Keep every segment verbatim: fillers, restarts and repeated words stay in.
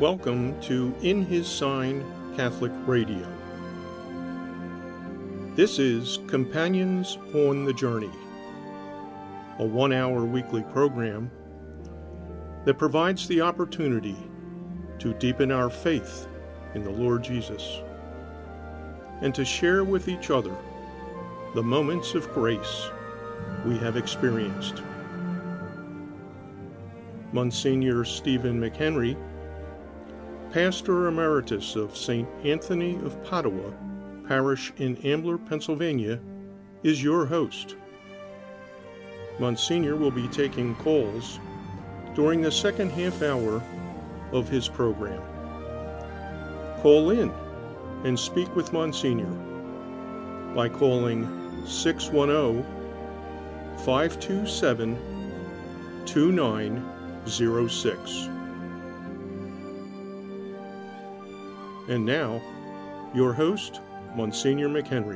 Welcome to In His Sign Catholic Radio. This is Companions on the Journey, a one-hour weekly program that provides the opportunity to deepen our faith in the Lord Jesus and to share with each other the moments of grace we have experienced. Monsignor Stephen McHenry, Pastor Emeritus of Saint Anthony of Padua Parish in Ambler, Pennsylvania, is your host. Monsignor will be taking calls during the second half hour of his program. Call in and speak with Monsignor by calling six one zero, five two seven, two nine zero six. And now, your host, Monsignor McHenry.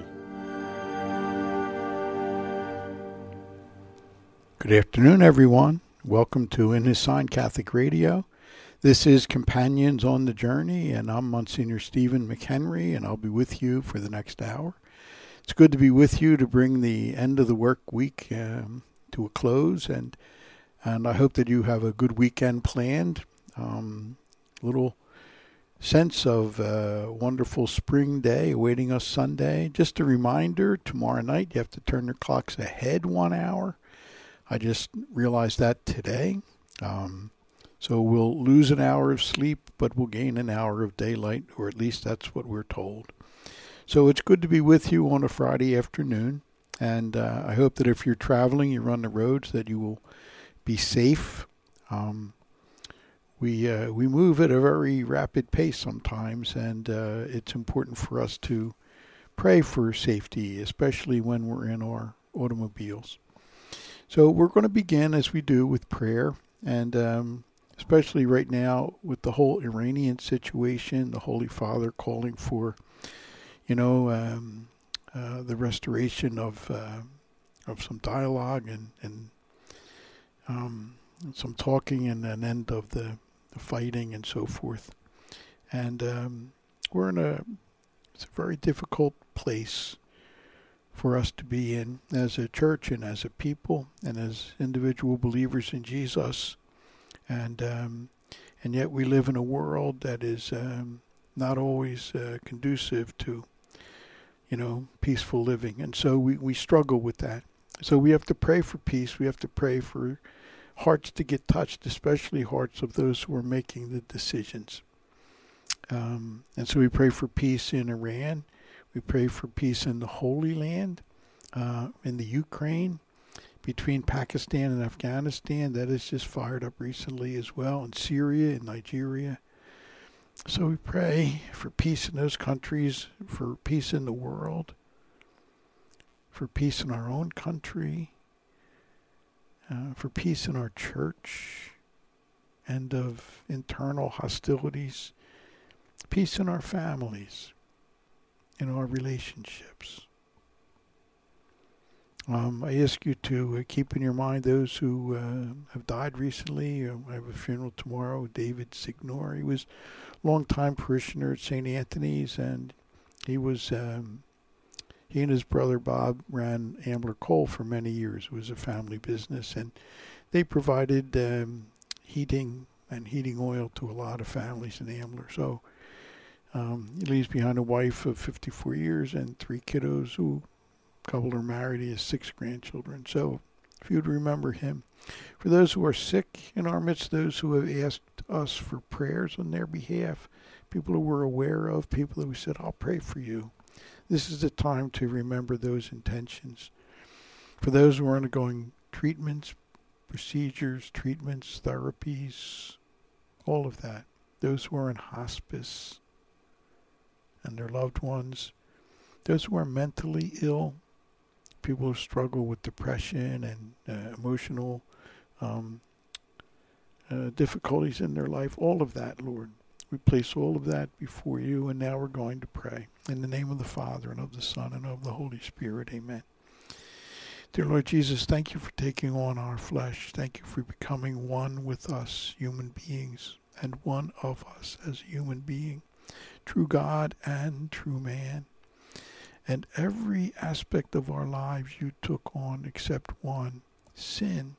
Good afternoon, everyone. Welcome to In His Sign Catholic Radio. This is Companions on the Journey, and I'm Monsignor Stephen McHenry, and I'll be with you for the next hour. It's good to be with you to bring the end of the work week um, to a close, and and I hope that you have a good weekend planned. Um, little sense of a wonderful spring day awaiting us Sunday. Just a reminder, tomorrow night you have to turn your clocks ahead one hour. I just realized that today. Um, so we'll lose an hour of sleep, but we'll gain an hour of daylight, or at least that's what we're told. So it's good to be with you on a Friday afternoon, and uh, I hope that if you're traveling, you're on the roads, that you will be safe. Um, We uh, we move at a very rapid pace sometimes, and uh, it's important for us to pray for safety, especially when we're in our automobiles. So we're going to begin, as we do, with prayer, and um, especially right now with the whole Iranian situation, the Holy Father calling for, you know, um, uh, the restoration of uh, of some dialogue and and um, some talking and an end of the fighting and so forth. And um, we're in a, it's a very difficult place for us to be in as a church and as a people and as individual believers in Jesus. And um, and yet we live in a world that is um, not always uh, conducive to, you know, peaceful living. And so we, we struggle with that. So we have to pray for peace. We have to pray for hearts to get touched, especially hearts of those who are making the decisions. Um, and so we pray for peace in Iran. We pray for peace in the Holy Land, uh, in the Ukraine, between Pakistan and Afghanistan. That has just fired up recently as well, in Syria and Nigeria. So we pray for peace in those countries, for peace in the world, for peace in our own country, Uh, for peace in our church, end of internal hostilities, peace in our families, in our relationships. Um, I ask you to uh, keep in your mind those who uh, have died recently. Uh, I have a funeral tomorrow. David Signor, he was a long-time parishioner at Saint Anthony's, and he was... Um, He and his brother Bob ran Ambler Coal for many years. It was a family business, and they provided um, heating and heating oil to a lot of families in Ambler. So um, he leaves behind a wife of fifty-four years and three kiddos who, a couple are married. He has six grandchildren. So if you'd remember him. For those who are sick in our midst, those who have asked us for prayers on their behalf, people who we're aware of, people that we said, I'll pray for you. This is the time to remember those intentions. For those who are undergoing treatments, procedures, treatments, therapies, all of that. Those who are in hospice and their loved ones. Those who are mentally ill. People who struggle with depression and uh, emotional um, uh, difficulties in their life. All of that, Lord. We place all of that before you, and now we're going to pray. In the name of the Father, and of the Son, and of the Holy Spirit, amen. Dear Lord Jesus, thank you for taking on our flesh. Thank you for becoming one with us, human beings, and one of us as a human being, true God and true man. And every aspect of our lives you took on except one, sin.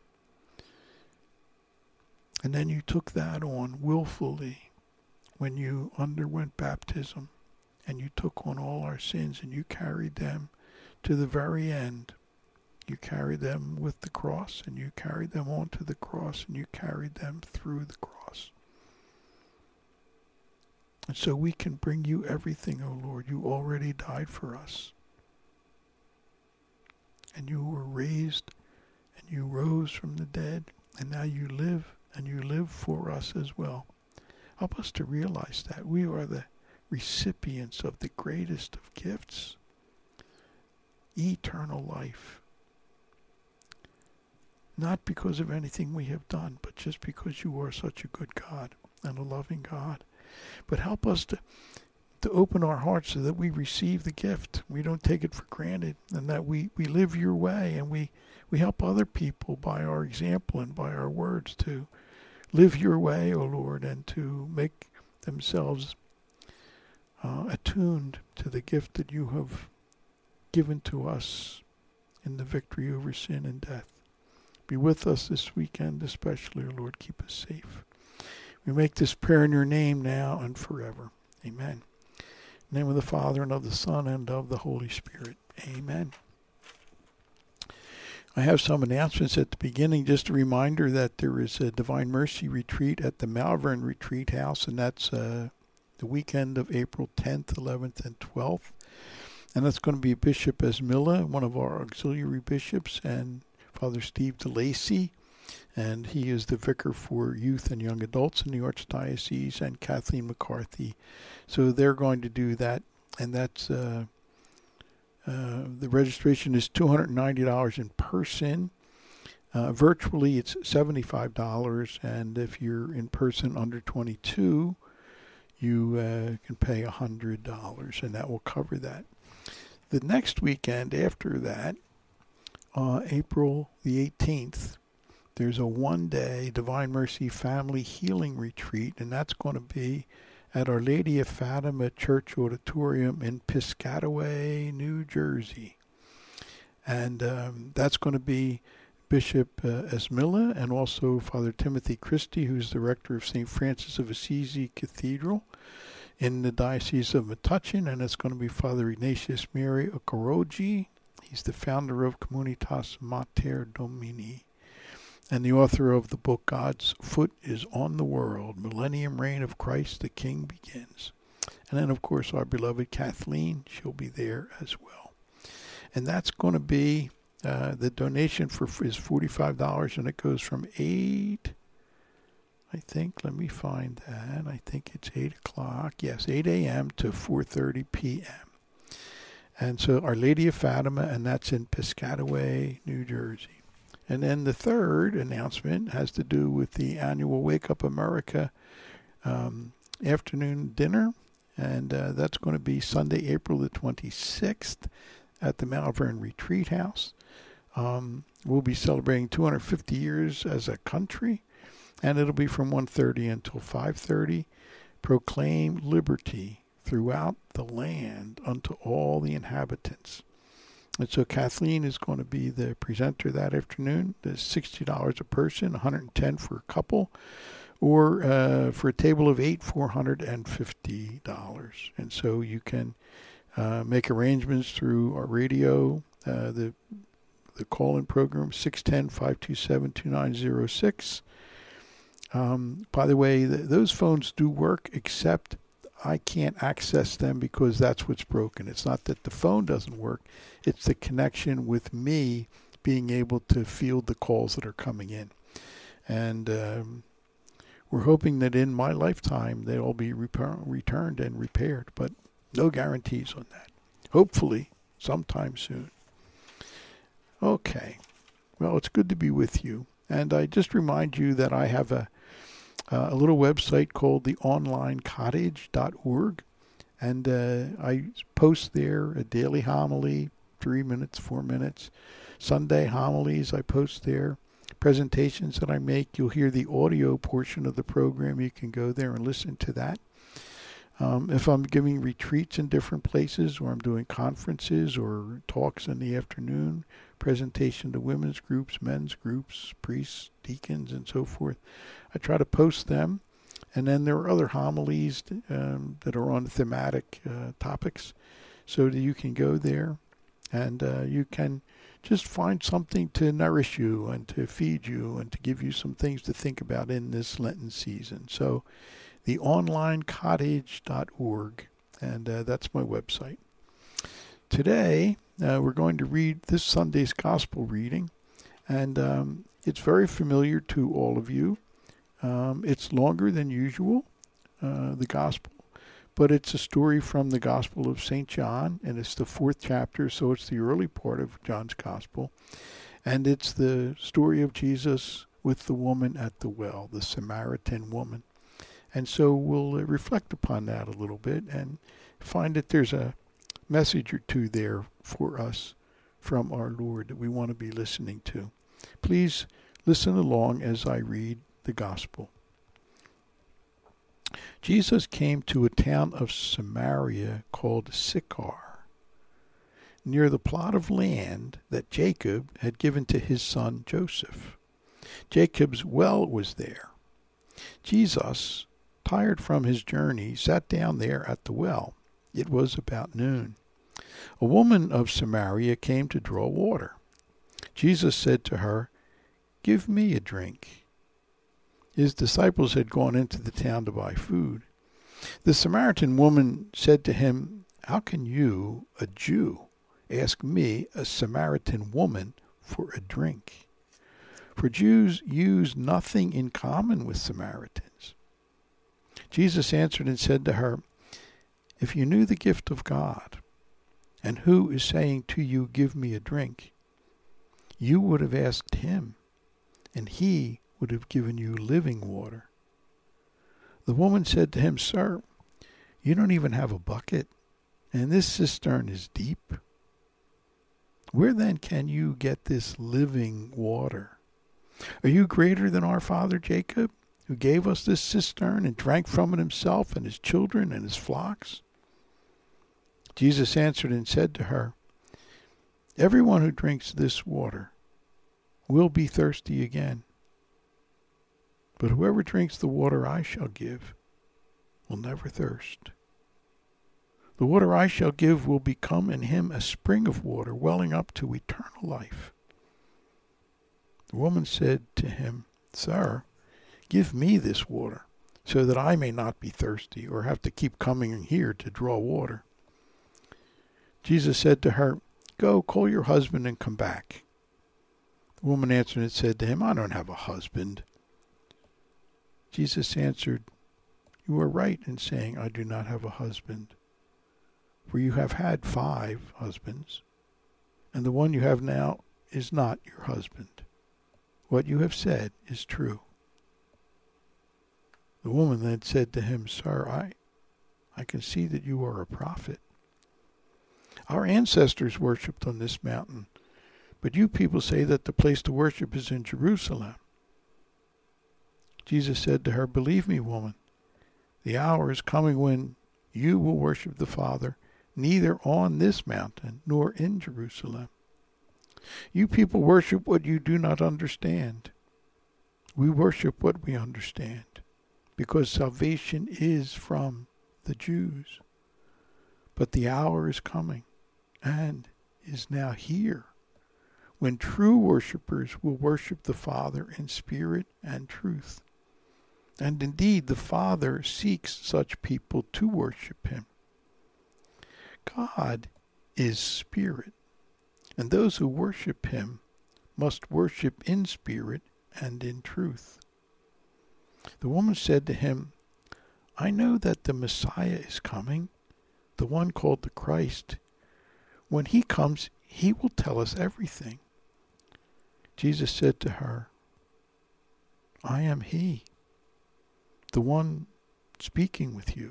And then you took that on willfully when you underwent baptism, and you took on all our sins and you carried them to the very end. You carried them with the cross, and you carried them onto the cross, and you carried them through the cross. And so we can bring you everything, O Lord. You already died for us. And you were raised, and you rose from the dead, and now you live, and you live for us as well. Help us to realize that we are the recipients of the greatest of gifts, eternal life. Not because of anything we have done, but just because you are such a good God and a loving God. But help us to, to open our hearts so that we receive the gift. We don't take it for granted, and that we, we live your way, and we, we help other people by our example and by our words to live your way, O Lord, and to make themselves uh, attuned to the gift that you have given to us in the victory over sin and death. Be with us this weekend especially, O Lord. Keep us safe. We make this prayer in your name now and forever. Amen. In the name of the Father, and of the Son, and of the Holy Spirit. Amen. I have some announcements at the beginning. Just a reminder that there is a Divine Mercy Retreat at the Malvern Retreat House, and that's uh, the weekend of April tenth, eleventh, and twelfth. And that's going to be Bishop Esmilla, one of our auxiliary bishops, and Father Steve DeLacy, and he is the vicar for youth and young adults in the Archdiocese, and Kathleen McCarthy. So they're going to do that, and that's uh, uh, the registration is two hundred ninety dollars in person. Uh, virtually, it's seventy-five dollars, and if you're in person under twenty-two, you uh, can pay one hundred dollars, and that will cover that. The next weekend after that, uh, April the eighteenth, there's a one-day Divine Mercy Family Healing Retreat, and that's going to be at Our Lady of Fatima Church Auditorium in Piscataway, New Jersey. And um, that's going to be Bishop uh, Esmilla and also Father Timothy Christie, who's the rector of Saint Francis of Assisi Cathedral in the Diocese of Metuchen, and it's going to be Father Ignatius Mary Okoroji. He's the founder of Communitas Mater Domini and the author of the book God's Foot is on the World, Millennium Reign of Christ the King Begins. And then, of course, our beloved Kathleen, she'll be there as well. And that's going to be, uh, the donation for is forty-five dollars, and it goes from eight, I think, let me find that. I think it's eight o'clock. Yes, eight a.m. to four thirty p.m. And so Our Lady of Fatima, and that's in Piscataway, New Jersey. And then the third announcement has to do with the annual Wake Up America um, afternoon dinner. And uh, that's going to be Sunday, April the twenty-sixth at the Malvern Retreat House. Um, we'll be celebrating two hundred fifty years as a country. And it'll be from one thirty until five thirty. Proclaim liberty throughout the land unto all the inhabitants. And so Kathleen is going to be the presenter that afternoon. There's sixty dollars a person, one hundred ten dollars for a couple, or uh, for a table of eight, four hundred fifty dollars. And so you can uh, make arrangements through our radio, uh, the the call-in program, six one zero, five two seven, two nine zero six. Um, by the way, th- those phones do work, except I can't access them because that's what's broken. It's not that the phone doesn't work. It's the connection with me being able to field the calls that are coming in. And um, we're hoping that in my lifetime they'll all be repair- returned and repaired, but no guarantees on that. Hopefully sometime soon. Okay. Well, it's good to be with you. And I just remind you that I have a Uh, a little website called the online cottage dot org, and uh, I post there a daily homily, three minutes, four minutes. Sunday homilies I post there, presentations that I make. You'll hear the audio portion of the program. You can go there and listen to that. Um, if I'm giving retreats in different places, or I'm doing conferences or talks in the afternoon, presentation to women's groups, men's groups, priests, deacons, and so forth, I try to post them. And then there are other homilies um, that are on thematic uh, topics, so that you can go there and uh, you can just find something to nourish you and to feed you and to give you some things to think about in this Lenten season. So the online cottage dot org, and uh, that's my website. Today, uh, we're going to read this Sunday's Gospel reading, and um, it's very familiar to all of you. Um, it's longer than usual, uh, the Gospel, but it's a story from the Gospel of Saint John, and it's the fourth chapter, so it's the early part of John's Gospel, and it's the story of Jesus with the woman at the well, the Samaritan woman. And so we'll uh, reflect upon that a little bit and find that there's a message or two there for us from our Lord that we want to be listening to. Please listen along as I read the Gospel. Jesus came to a town of Samaria called Sychar, near the plot of land that Jacob had given to his son Joseph. Jacob's well was there. Jesus, tired from his journey, sat down there at the well. It was about noon. A woman of Samaria came to draw water. Jesus said to her, "Give me a drink." His disciples had gone into the town to buy food. The Samaritan woman said to him, "How can you, a Jew, ask me, a Samaritan woman, for a drink?" For Jews use nothing in common with Samaritans. Jesus answered and said to her, "If you knew the gift of God, and who is saying to you, 'Give me a drink,' you would have asked him, and he would have given you living water." The woman said to him, "Sir, you don't even have a bucket, and this cistern is deep. Where then can you get this living water? Are you greater than our father Jacob, who gave us this cistern and drank from it himself and his children and his flocks?" Jesus answered and said to her, "Everyone who drinks this water will be thirsty again. But whoever drinks the water I shall give will never thirst. The water I shall give will become in him a spring of water welling up to eternal life." The woman said to him, "Sir, give me this water, so that I may not be thirsty or have to keep coming here to draw water." Jesus said to her, "Go, call your husband and come back." The woman answered and said to him, "I don't have a husband." Jesus answered, "You are right in saying, 'I do not have a husband,' for you have had five husbands, and the one you have now is not your husband. What you have said is true." The woman then said to him, "Sir, I, I can see that you are a prophet. Our ancestors worshipped on this mountain, but you people say that the place to worship is in Jerusalem." Jesus said to her, "Believe me, woman, the hour is coming when you will worship the Father, neither on this mountain nor in Jerusalem. You people worship what you do not understand. We worship what we understand, because salvation is from the Jews. But the hour is coming, and is now here, when true worshipers will worship the Father in spirit and truth. And indeed, the Father seeks such people to worship him. God is spirit, and those who worship him must worship in spirit and in truth." The woman said to him, "I know that the Messiah is coming, the one called the Christ. When he comes, he will tell us everything." Jesus said to her, "I am he, the one speaking with you."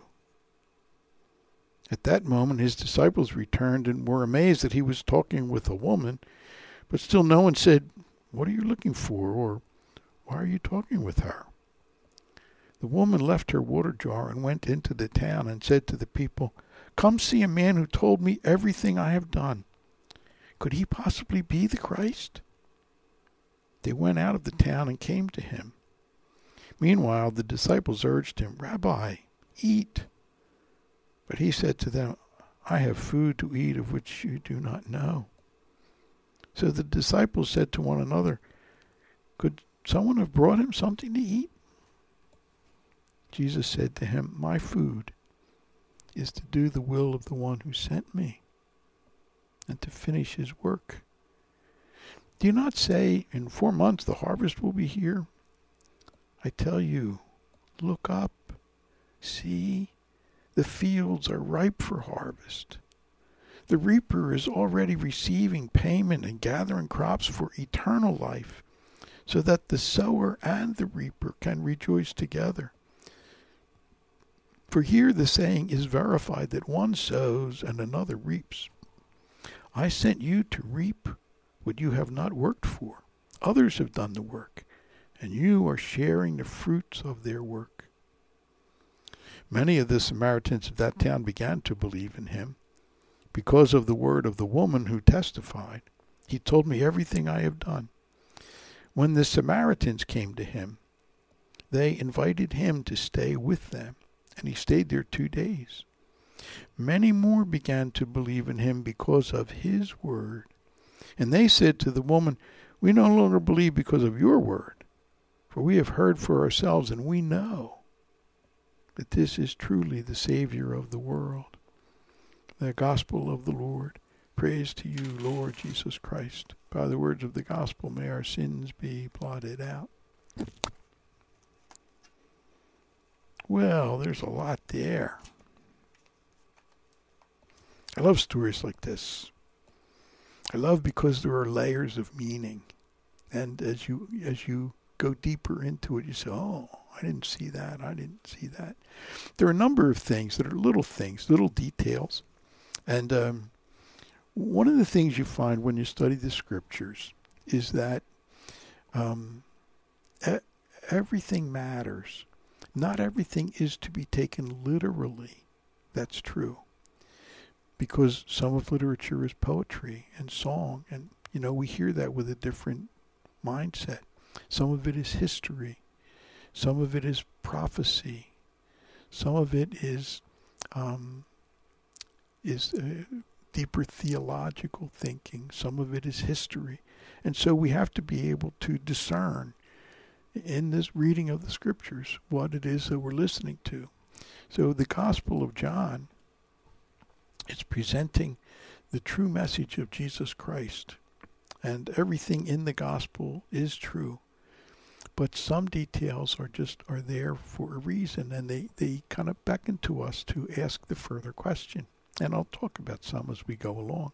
At that moment his disciples returned and were amazed that he was talking with a woman, but still no one said, What are you looking for? Or why are you talking with her? The woman left her water jar and went into the town and said to the people, Come see a man who told me everything I have done. Could he possibly be the Christ? They went out of the town and came to him. Meanwhile, the disciples urged him, Rabbi, eat. But he said to them, I have food to eat of which you do not know. So the disciples said to one another, Could someone have brought him something to eat? Jesus said to him, My food is to do the will of the one who sent me and to finish his work. Do you not say, in four months the harvest will be here? I tell you, look up, see, the fields are ripe for harvest. The reaper is already receiving payment and gathering crops for eternal life, so that the sower and the reaper can rejoice together. For here the saying is verified that one sows and another reaps. I sent you to reap what you have not worked for. Others have done the work, and you are sharing the fruits of their work. Many of the Samaritans of that town began to believe in him because of the word of the woman who testified, He told me everything I have done. When the Samaritans came to him, they invited him to stay with them, and he stayed there two days. Many more began to believe in him because of his word. And they said to the woman, We no longer believe because of your word, for we have heard for ourselves, and we know that this is truly the Savior of the world. The gospel of the Lord. Praise to you, Lord Jesus Christ. By the words of the gospel, may our sins be blotted out. Well, there's a lot there. I love stories like this. I love because there are layers of meaning. And as you as you go deeper into it, you say, oh, I didn't see that. I didn't see that. There are a number of things that are little things, little details. And um, one of the things you find when you study the scriptures is that um, e- everything matters. Not everything is to be taken literally. That's true. Because some of literature is poetry and song. And, you know, we hear that with a different mindset. Some of it is history. Some of it is prophecy. Some of it is um, is uh, deeper theological thinking. Some of it is history. And so we have to be able to discern in this reading of the scriptures what it is that we're listening to. So the Gospel of John is presenting the true message of Jesus Christ. And everything in the gospel is true. But some details are just are there for a reason, and they, they kind of beckon to us to ask the further question. And I'll talk about some as we go along.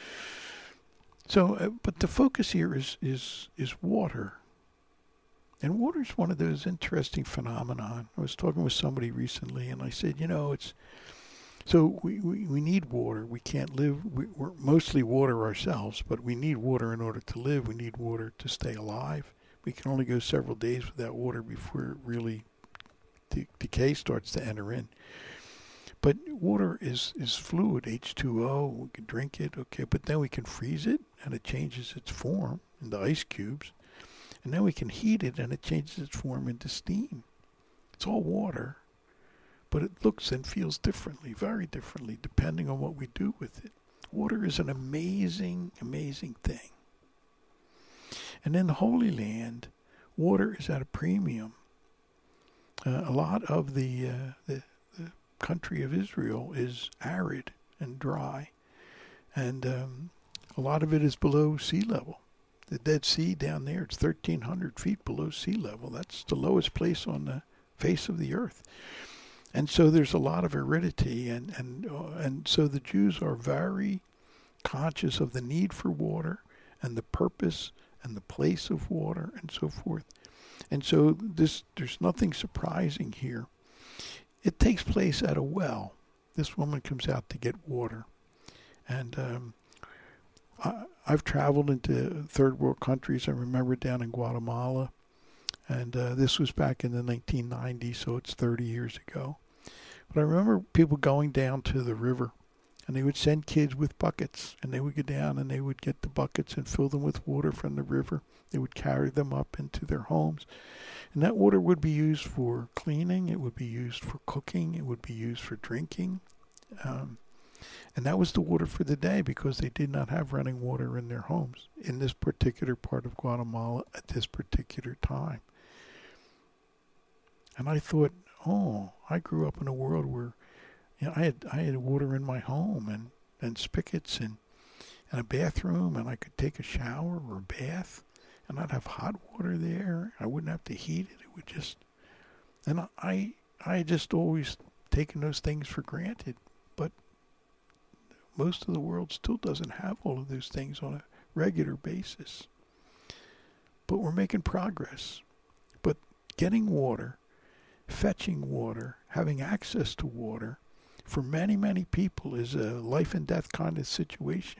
So, uh, but the focus here is is is water. And water is one of those interesting phenomenon. I was talking with somebody recently, and I said, you know, it's so we, we, we need water. We can't live. We, we're mostly water ourselves, but we need water in order to live. We need water to stay alive. We can only go several days without water before really de- decay starts to enter in. But water is, is fluid, H two O. We can drink it, okay, but then we can freeze it, and it changes its form into ice cubes. And then we can heat it, and it changes its form into steam. It's all water, but it looks and feels differently, very differently, depending on what we do with it. Water is an amazing, amazing thing. And in the Holy Land, water is at a premium. Uh, a lot of the, uh, the the country of Israel is arid and dry, and um, a lot of it is below sea level. The Dead Sea down there, it's thirteen hundred feet below sea level. That's the lowest place on the face of the earth. And so there's a lot of aridity, and and uh, and so the Jews are very conscious of the need for water and the purpose and the place of water and so forth. And so this there's nothing surprising here. It takes place at a well. This woman comes out to get water. And um, I, I've traveled into third world countries. I remember down in Guatemala, and uh, this was back in the nineteen nineties, so it's thirty years ago. But I remember people going down to the river, and they would send kids with buckets, and they would go down and they would get the buckets and fill them with water from the river. They would carry them up into their homes. And that water would be used for cleaning, it would be used for cooking, it would be used for drinking. Um, and that was the water for the day, because they did not have running water in their homes in this particular part of Guatemala at this particular time. And I thought, oh, I grew up in a world where, you know, I had I had water in my home, and, and spigots and, and a bathroom, and I could take a shower or a bath, and I'd have hot water there. I wouldn't have to heat it. It would just, and I I had just always taken those things for granted. But most of the world still doesn't have all of those things on a regular basis. But we're making progress. But getting water, fetching water, having access to water, for many, many people is a life and death kind of situation.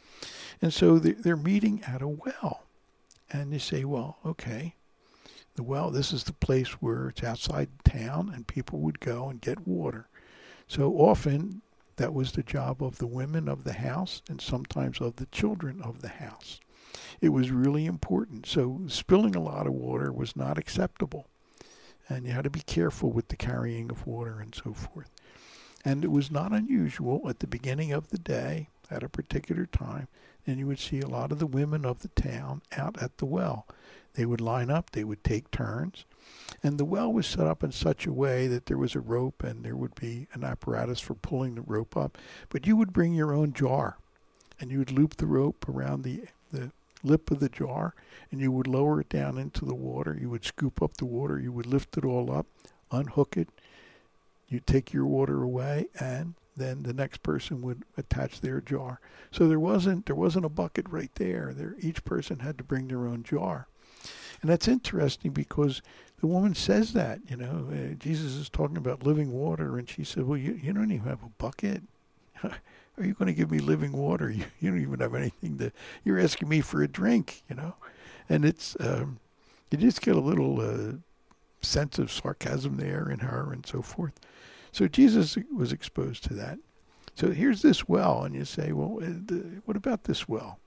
And so they're meeting at a well. And you say, well, okay, the well, this is the place where it's outside town and people would go and get water. So often that was the job of the women of the house and sometimes of the children of the house. It was really important. So spilling a lot of water was not acceptable. And you had to be careful with the carrying of water and so forth. And it was not unusual at the beginning of the day, at a particular time, and you would see a lot of the women of the town out at the well. They would line up, they would take turns, and the well was set up in such a way that there was a rope and there would be an apparatus for pulling the rope up. But you would bring your own jar, and you would loop the rope around the, the lip of the jar, and you would lower it down into the water. You would scoop up the water, you would lift it all up, unhook it, you take your water away, and then the next person would attach their jar. So there wasn't there wasn't a bucket right there. There, each person had to bring their own jar. And that's interesting because the woman says that, you know, uh, Jesus is talking about living water, and she said, well, you, you don't even have a bucket. Are you going to give me living water? You, you don't even have anything to, you're asking me for a drink, you know. And it's, um, you just get a little uh, sense of sarcasm there in her and so forth. So Jesus was exposed to that. So here's this well, and you say, well, what about this well?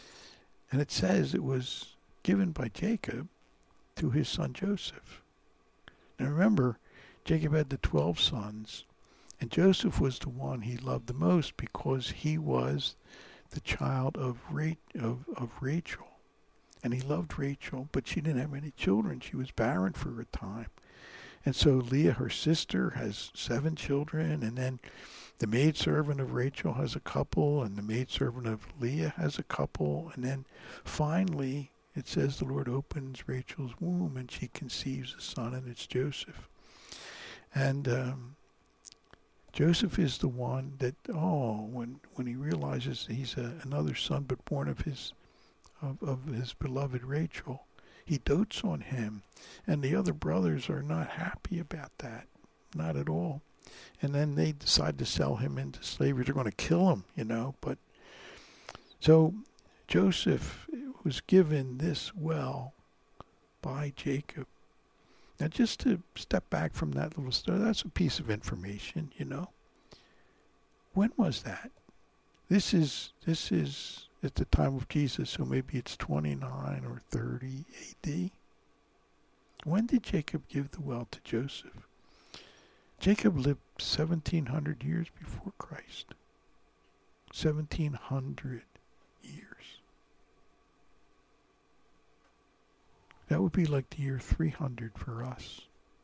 And it says it was given by Jacob to his son Joseph. Now remember, Jacob had the twelve sons, and Joseph was the one he loved the most because he was the child of, Ra- of, of Rachel. And he loved Rachel, but she didn't have any children. She was barren for a time. And so Leah, her sister, has seven children, and then the maidservant of Rachel has a couple, and the maidservant of Leah has a couple, and then finally it says the Lord opens Rachel's womb, and she conceives a son, and it's Joseph. And um, Joseph is the one that, oh, when when he realizes he's a, another son, but born of his of, of his beloved Rachel, he dotes on him, and the other brothers are not happy about that, not at all. And then they decide to sell him into slavery. They're going to kill him, you know. But so Joseph was given this well by Jacob. Now, just to step back from that little story, that's a piece of information, you know. When was that? This is this is. At the time of Jesus, so maybe it's twenty-nine or thirty A D. When did Jacob give the well to Joseph? Jacob lived seventeen hundred years before Christ. seventeen hundred years. That would be like the year three hundred for us.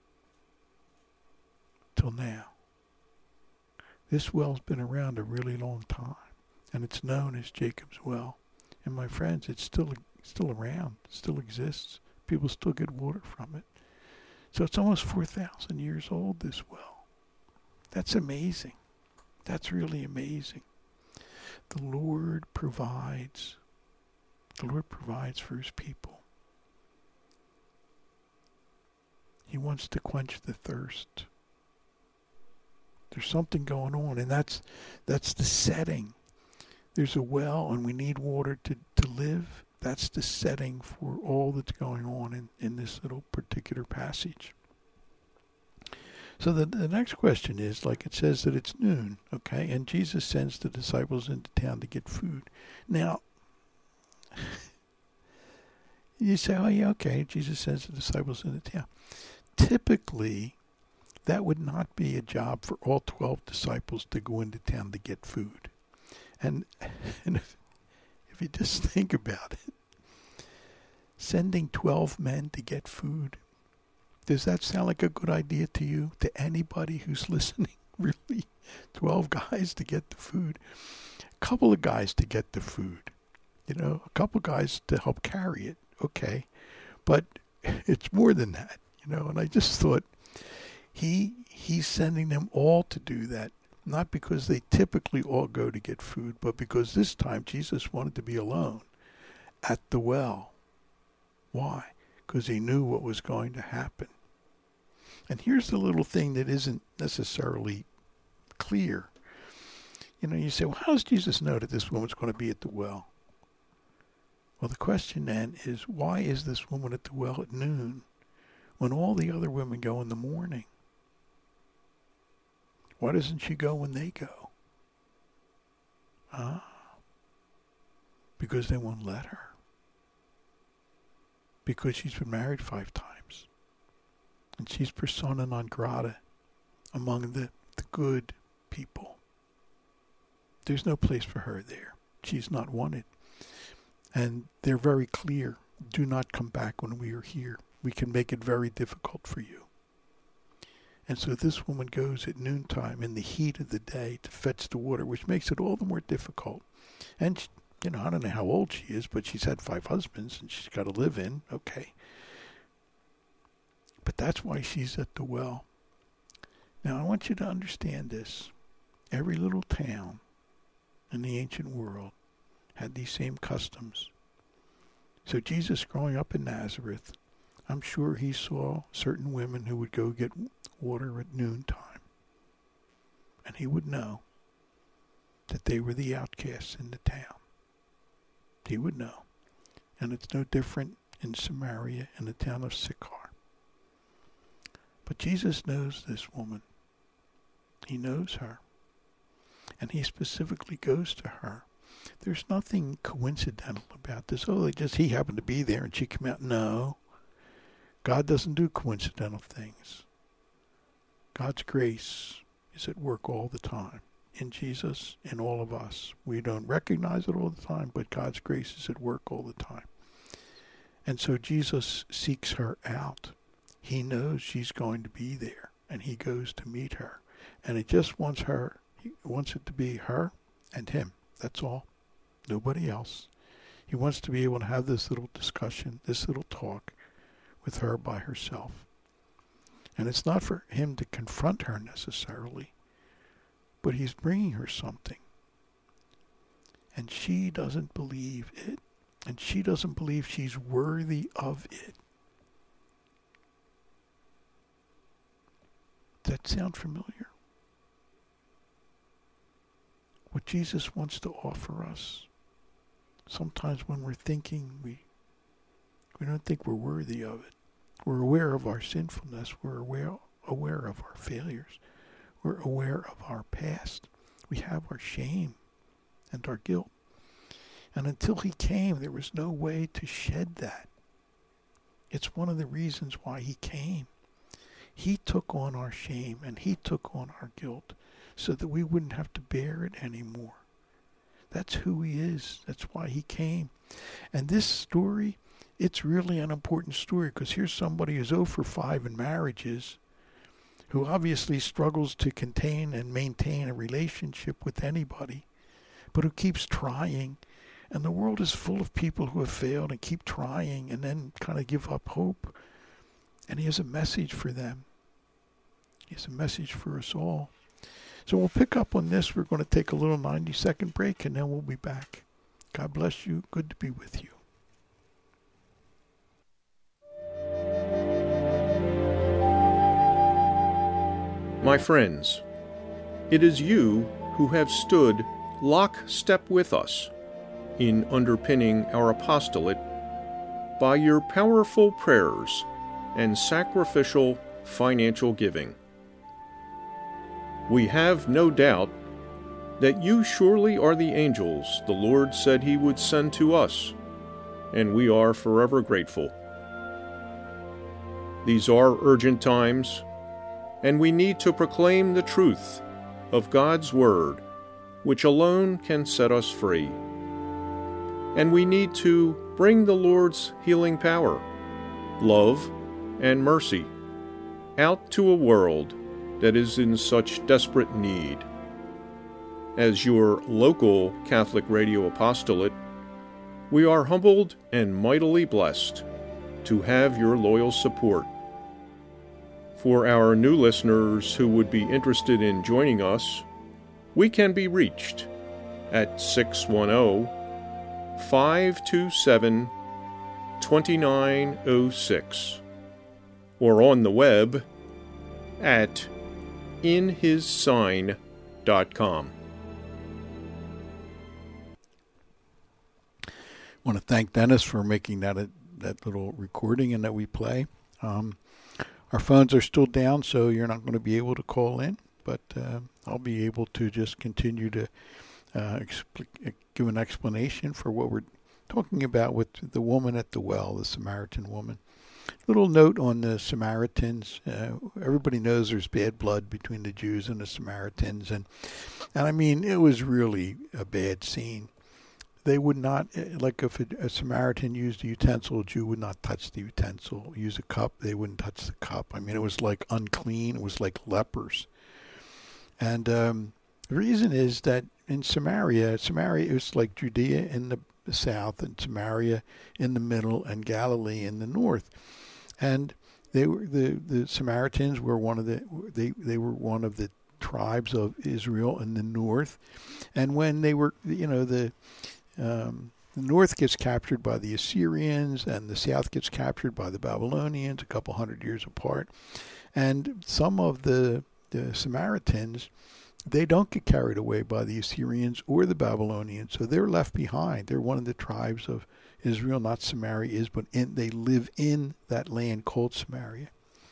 Till now. This well's been around a really long time. And it's known as Jacob's Well. And my friends, it's still still around, still exists. People still get water from it. So it's almost four thousand years old, this well. That's amazing. That's really amazing. The Lord provides. The Lord provides for his people. He wants to quench the thirst. There's something going on, and that's that's the setting. There's a well and we need water to, to live. That's the setting for all that's going on in, in this little particular passage. So the, the next question is, like it says that it's noon, okay? And Jesus sends the disciples into town to get food. Now, you say, oh yeah, okay, Jesus sends the disciples into town. Typically, that would not be a job for all twelve disciples to go into town to get food. And, and if, if you just think about it, sending twelve men to get food, does that sound like a good idea to you, to anybody who's listening? Really? twelve guys to get the food? A couple of guys to get the food. You know, a couple of guys to help carry it. Okay. But it's more than that, you know. And I just thought he he's sending them all to do that. Not because they typically all go to get food, but because this time Jesus wanted to be alone at the well. Why? Because he knew what was going to happen. And here's the little thing that isn't necessarily clear. You know, you say, well, how does Jesus know that this woman's going to be at the well? Well, the question then is, why is this woman at the well at noon when all the other women go in the morning? Why doesn't she go when they go? Ah, because they won't let her. Because she's been married five times. And she's persona non grata among the, the good people. There's no place for her there. She's not wanted. And they're very clear. Do not come back when we are here. We can make it very difficult for you. And so this woman goes at noontime in the heat of the day to fetch the water, which makes it all the more difficult. And she, you know, I don't know how old she is, but she's had five husbands and she's got to live in. Okay. But that's why she's at the well. Now, I want you to understand this. Every little town in the ancient world had these same customs. So Jesus, growing up in Nazareth, I'm sure he saw certain women who would go get water at noontime. And he would know that they were the outcasts in the town. He would know. And it's no different in Samaria, in the town of Sychar. But Jesus knows this woman. He knows her. And he specifically goes to her. There's nothing coincidental about this. Oh, they just he happened to be there and she came out. No. God doesn't do coincidental things. God's grace is at work all the time. In Jesus, in all of us. We don't recognize it all the time, but God's grace is at work all the time. And so Jesus seeks her out. He knows she's going to be there, and he goes to meet her. And he just wants her, he wants it to be her and him. That's all. Nobody else. He wants to be able to have this little discussion, this little talk with her by herself. And it's not for him to confront her necessarily, but he's bringing her something. And she doesn't believe it. And she doesn't believe she's worthy of it. Does that sound familiar? What Jesus wants to offer us. Sometimes when we're thinking, we we don't think we're worthy of it. We're aware of our sinfulness. We're aware, aware of our failures. We're aware of our past. We have our shame and our guilt. And until he came, there was no way to shed that. It's one of the reasons why he came. He took on our shame and he took on our guilt so that we wouldn't have to bear it anymore. That's who he is. That's why he came. And this story, it's really an important story because here's somebody who's oh for five in marriages, who obviously struggles to contain and maintain a relationship with anybody, but who keeps trying. And the world is full of people who have failed and keep trying and then kind of give up hope. And he has a message for them. He has a message for us all. So we'll pick up on this. We're going to take a little ninety second break and then we'll be back. God bless you. Good to be with you. My friends, it is you who have stood lockstep with us in underpinning our apostolate by your powerful prayers and sacrificial financial giving. We have no doubt that you surely are the angels the Lord said he would send to us, and we are forever grateful. These are urgent times, and we need to proclaim the truth of God's Word, which alone can set us free. And we need to bring the Lord's healing power, love, and mercy out to a world that is in such desperate need. As your local Catholic Radio Apostolate, we are humbled and mightily blessed to have your loyal support. For our new listeners who would be interested in joining us, we can be reached at six one zero, five two seven, two nine zero six or on the web at in his sign dot com. I want to thank Dennis for making that a, that little recording and that we play. Um, our phones are still down, so you're not going to be able to call in, but uh, I'll be able to just continue to uh, expl- give an explanation for what we're talking about with the woman at the well, the Samaritan woman. Little note on the Samaritans. Uh, everybody knows there's bad blood between the Jews and the Samaritans, and and I mean, it was really a bad scene. They would not, like if a, a Samaritan used a utensil, a Jew would not touch the utensil. Use a cup, they wouldn't touch the cup. I mean, it was like unclean. It was like lepers. And um, the reason is that in Samaria, Samaria is like Judea in the south and Samaria in the middle and Galilee in the north. And they were the, the Samaritans were one of the they they were one of the tribes of Israel in the north. And when they were, you know, the Um, the north gets captured by the Assyrians and the south gets captured by the Babylonians, a couple hundred years apart. And some of the, the Samaritans, they don't get carried away by the Assyrians or the Babylonians, so they're left behind. They're one of the tribes of Israel, not Samaria is, but in, they live in that land called Samaria.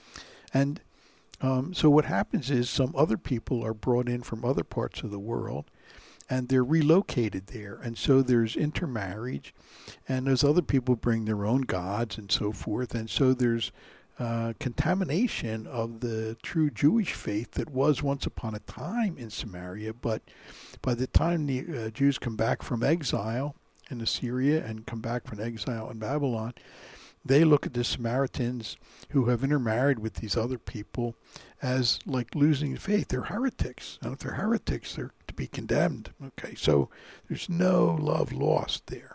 And um, so what happens is some other people are brought in from other parts of the world, and they're relocated there. And so there's intermarriage, and those other people bring their own gods and so forth. And so there's uh, contamination of the true Jewish faith that was once upon a time in Samaria. But by the time the uh, Jews come back from exile in Assyria and come back from exile in Babylon, they look at the Samaritans who have intermarried with these other people as like losing faith. They're heretics. And if they're heretics, they're to be condemned. Okay, so there's no love lost there.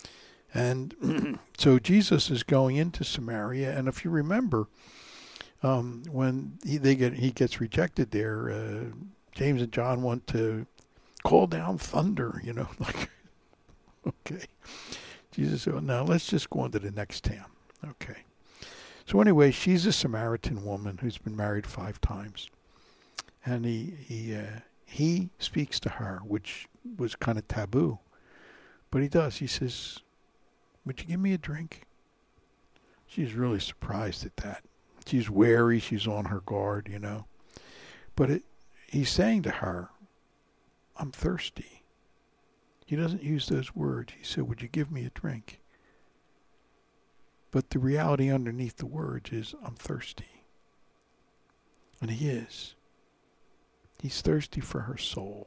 And so Jesus is going into Samaria, and if you remember, um, when he, they get he gets rejected there, uh, James and John want to call down thunder, you know, like, okay. Jesus said, now let's just go on to the next town. Okay. So anyway, she's a Samaritan woman who's been married five times. And he he uh, he speaks to her, which was kind of taboo. But he does. He says, would you give me a drink? She's really surprised at that. She's wary. She's on her guard, you know. But it, he's saying to her, I'm thirsty. He doesn't use those words. He said, would you give me a drink? But the reality underneath the words is, I'm thirsty. And he is. He's thirsty for her soul.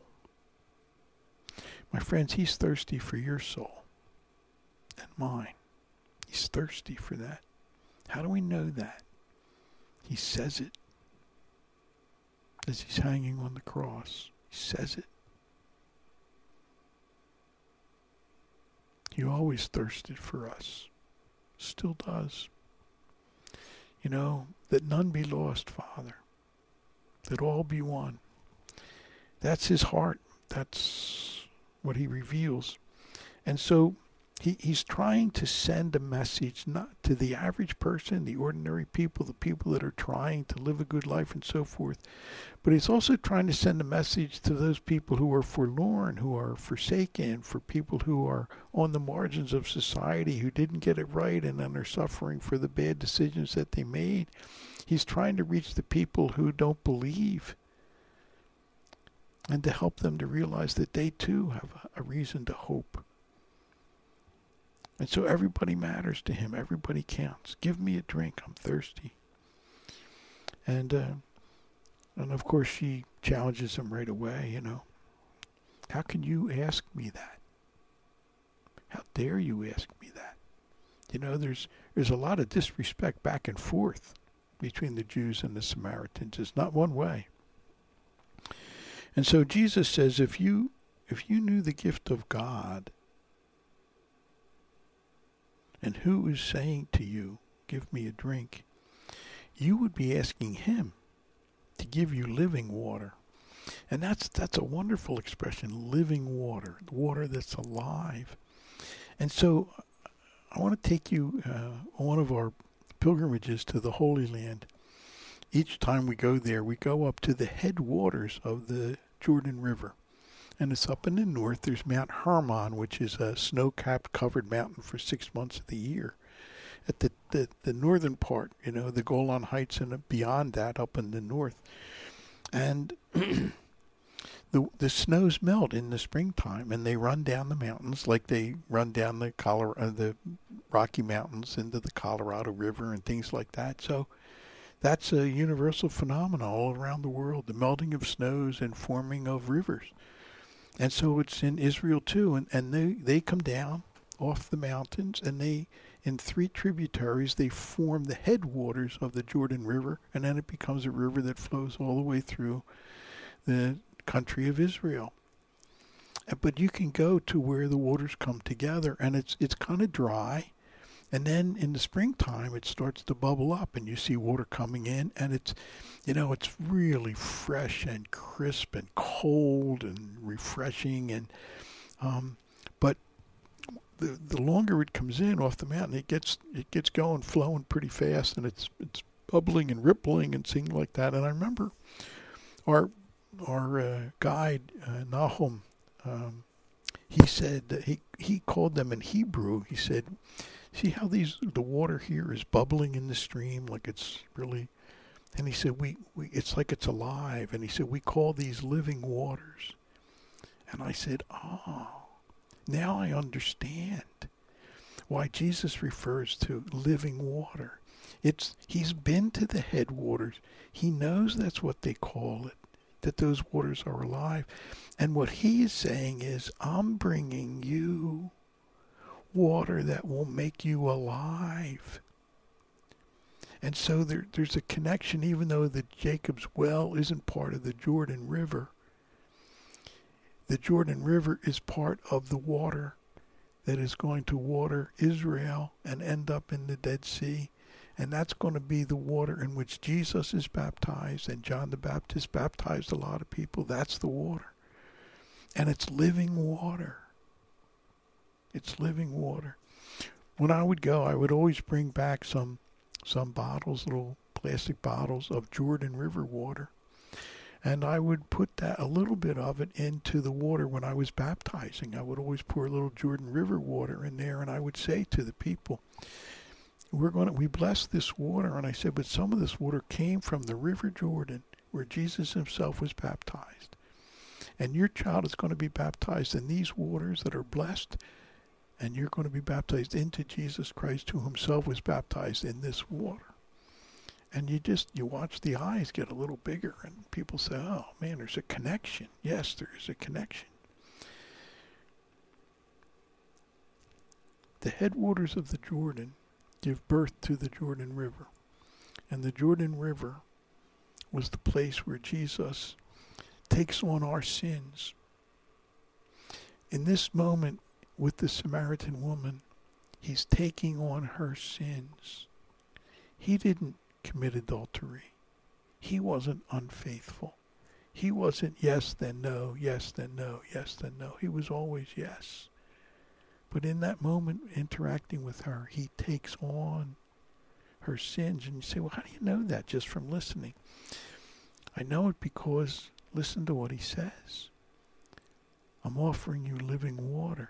My friends, he's thirsty for your soul and mine. He's thirsty for that. How do we know that? He says it as he's hanging on the cross. He says it. He always thirsted for us. Still does. You know, that none be lost, Father. That all be one. That's his heart. That's what he reveals. And so He, he's trying to send a message not to the average person, the ordinary people, the people that are trying to live a good life and so forth, but he's also trying to send a message to those people who are forlorn, who are forsaken, for people who are on the margins of society, who didn't get it right and then are suffering for the bad decisions that they made. He's trying to reach the people who don't believe and to help them to realize that they too have a reason to hope. And so everybody matters to him. Everybody counts. Give me a drink. I'm thirsty. And, uh, and of course, she challenges him right away, you know. How can you ask me that? How dare you ask me that? You know, there's there's a lot of disrespect back and forth between the Jews and the Samaritans. It's not one way. And so Jesus says, if you if you knew the gift of God, and who is saying to you, give me a drink, you would be asking him to give you living water. And that's that's a wonderful expression, living water, water that's alive. And so I want to take you uh, on one of our pilgrimages to the Holy Land. Each time we go there, we go up to the headwaters of the Jordan River. And it's up in the north. There's Mount Hermon, which is a snow-capped covered mountain for six months of the year. At the, the, the northern part, you know, the Golan Heights and beyond that up in the north. And the the snows melt in the springtime, and they run down the mountains like they run down the Colorado, the Rocky Mountains into the Colorado River and things like that. So that's a universal phenomenon all around the world, the melting of snows and forming of rivers. And so it's in Israel too, and, and they, they come down off the mountains, and they, in three tributaries, they form the headwaters of the Jordan River, and then it becomes a river that flows all the way through the country of Israel. But you can go to where the waters come together, and it's it's kind of dry, and then in the springtime it starts to bubble up, and you see water coming in, and it's, you know, it's really fresh and crisp and cold and refreshing, and um, but the the longer it comes in off the mountain, it gets it gets going, flowing pretty fast, and it's it's bubbling and rippling and things like that. And I remember our our uh, guide uh, Nahum, um, he said that he he called them in Hebrew. He said, "See how these the water here is bubbling in the stream, like it's really." And he said, "We we it's like it's alive." And he said, "We call these living waters." And I said, "Oh, now I understand why Jesus refers to living water. It's he's been to the headwaters. He knows that's what they call it, that those waters are alive. And what he is saying is, I'm bringing you water that will make you alive." And so there, there's a connection, even though the Jacob's well isn't part of the Jordan River. The Jordan River is part of the water that is going to water Israel and end up in the Dead Sea. And that's going to be the water in which Jesus is baptized, and John the Baptist baptized a lot of people. That's the water. And it's living water. It's living water. When I would go, I would always bring back some some bottles, little plastic bottles of Jordan River water. And I would put that, a little bit of it, into the water when I was baptizing. I would always pour a little Jordan River water in there, and I would say to the people, we're going to, we bless this water. And I said, but some of this water came from the River Jordan, where Jesus himself was baptized. And your child is going to be baptized in these waters that are blessed, and you're going to be baptized into Jesus Christ, who himself was baptized in this water. And you just, you watch the eyes get a little bigger, and people say, oh man, there's a connection. Yes, there is a connection. The headwaters of the Jordan give birth to the Jordan River. And the Jordan River was the place where Jesus takes on our sins. In this moment with the Samaritan woman, he's taking on her sins. He didn't commit adultery. He wasn't unfaithful. He wasn't yes then no, yes then no, yes then no. He was always yes. But in that moment, interacting with her, he takes on her sins. And you say, well, how do you know that just from listening? I know it because listen to what he says. I'm offering you living water.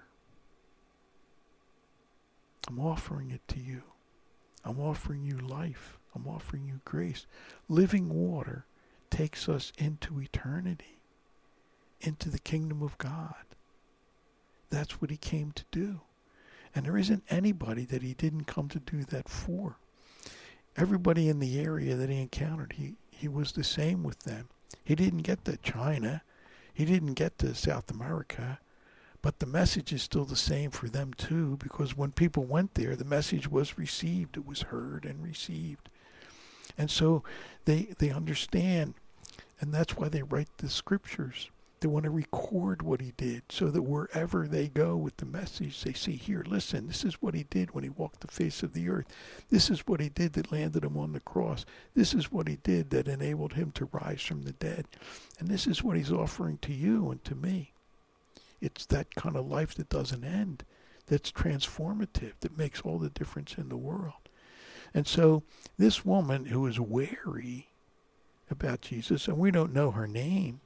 I'm offering it to you. I'm offering you life. I'm offering you grace. Living water takes us into eternity, into the kingdom of God. That's what he came to do. And there isn't anybody that he didn't come to do that for. Everybody in the area that he encountered, he, he was the same with them. He didn't get to China. He didn't get to South America. But the message is still the same for them too, because when people went there, the message was received. It was heard and received. And so they they understand, and that's why they write the scriptures. They want to record what he did so that wherever they go with the message, they say, here, listen, this is what he did when he walked the face of the earth. This is what he did that landed him on the cross. This is what he did that enabled him to rise from the dead. And this is what he's offering to you and to me. It's that kind of life that doesn't end, that's transformative, that makes all the difference in the world. And so this woman who is wary about Jesus, and we don't know her name,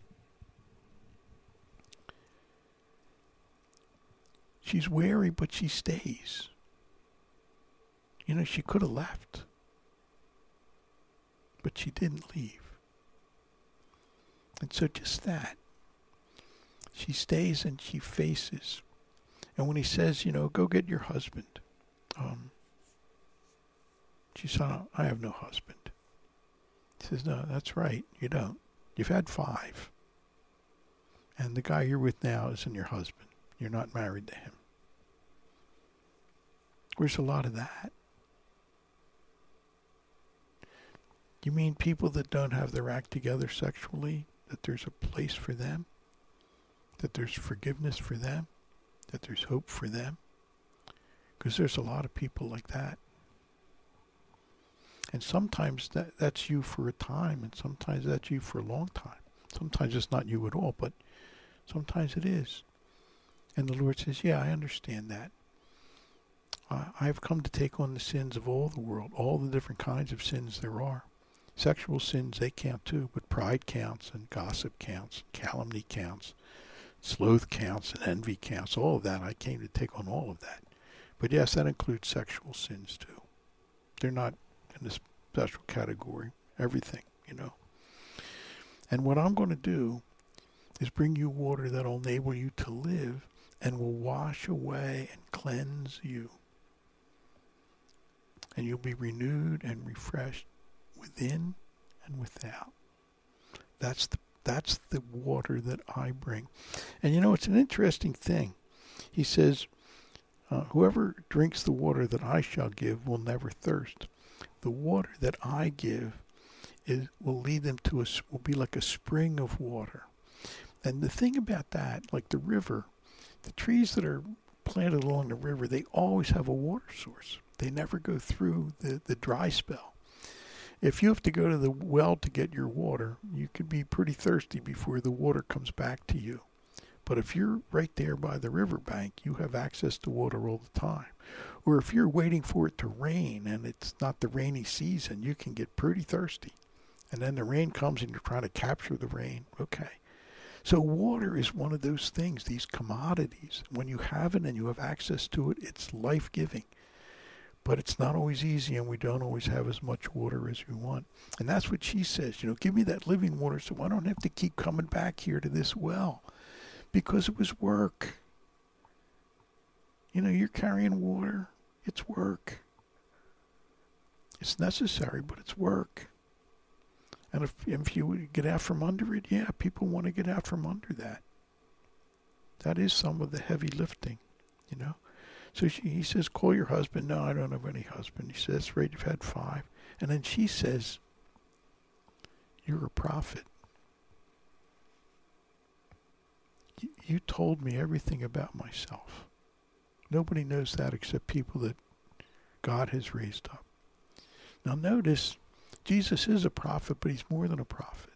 she's wary, but she stays. You know, she could have left, but she didn't leave. And so just that. She stays and she faces. And when he says, you know, go get your husband, um, she said, I have no husband. He says, no, that's right, you don't. You've had five. And the guy you're with now isn't your husband. You're not married to him. There's a lot of that. You mean people that don't have their act together sexually, that there's a place for them? That there's forgiveness for them? That there's hope for them? Because there's a lot of people like that. And sometimes that, that's you for a time, and sometimes that's you for a long time. Sometimes it's not you at all, but sometimes it is. And the Lord says, yeah, I understand that. Uh, I've come to take on the sins of all the world, all the different kinds of sins there are. Sexual sins, they count too, but pride counts, and gossip counts, and calumny counts, sloth counts, and envy counts, all of that. I came to take on all of that. But yes, that includes sexual sins too. They're not in a special category. Everything, you know. And what I'm going to do is bring you water that will enable you to live and will wash away and cleanse you. And you'll be renewed and refreshed within and without. That's the that's the water that I bring. And you know, it's an interesting thing. He says, uh, whoever drinks the water that I shall give will never thirst. The water that I give is will lead them to a, will be like a spring of water. And the thing about that, like the river, the trees that are planted along the river, they always have a water source. They never go through the, the dry spell. If you have to go to the well to get your water, you could be pretty thirsty before the water comes back to you. But if you're right there by the riverbank, you have access to water all the time. Or if you're waiting for it to rain and it's not the rainy season, you can get pretty thirsty. And then the rain comes and you're trying to capture the rain. Okay. So water is one of those things, these commodities. When you have it and you have access to it, it's life-giving. But it's not always easy, and we don't always have as much water as we want. And that's what she says, you know, give me that living water so I don't have to keep coming back here to this well. Because it was work. You know, you're carrying water. It's work. It's necessary, but it's work. And if, if you get out from under it, yeah, people want to get out from under that. That is some of the heavy lifting, you know. So she, he says, call your husband. No, I don't have any husband. He says, that's right, you've had five. And then she says, you're a prophet. You, you told me everything about myself. Nobody knows that except people that God has raised up. Now notice, Jesus is a prophet, but he's more than a prophet.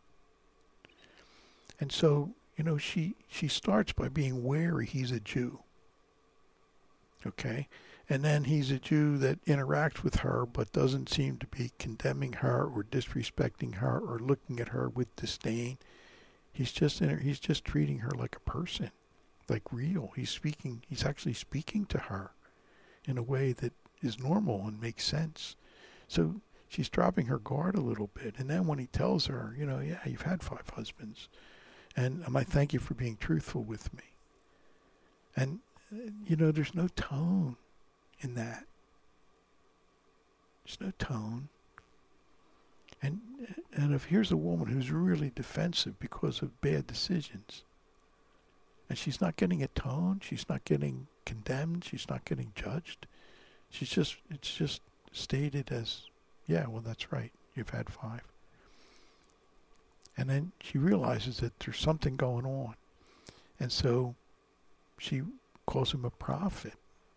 And so, you know, she, she starts by being wary he's a Jew. Okay? And then he's a Jew that interacts with her but doesn't seem to be condemning her or disrespecting her or looking at her with disdain. He's just in her, he's just treating her like a person, like real. He's speaking, he's actually speaking to her in a way that is normal and makes sense. So she's dropping her guard a little bit. And then when he tells her, you know, yeah, you've had five husbands, and I thank you for being truthful with me. And, you know, there's no tone in that. There's no tone. And and if here's a woman who's really defensive because of bad decisions, and she's not getting a tone, she's not getting condemned, she's not getting judged, she's just, it's just stated as, yeah, well, that's right, you've had five. And then she realizes that there's something going on. And so she calls him a prophet.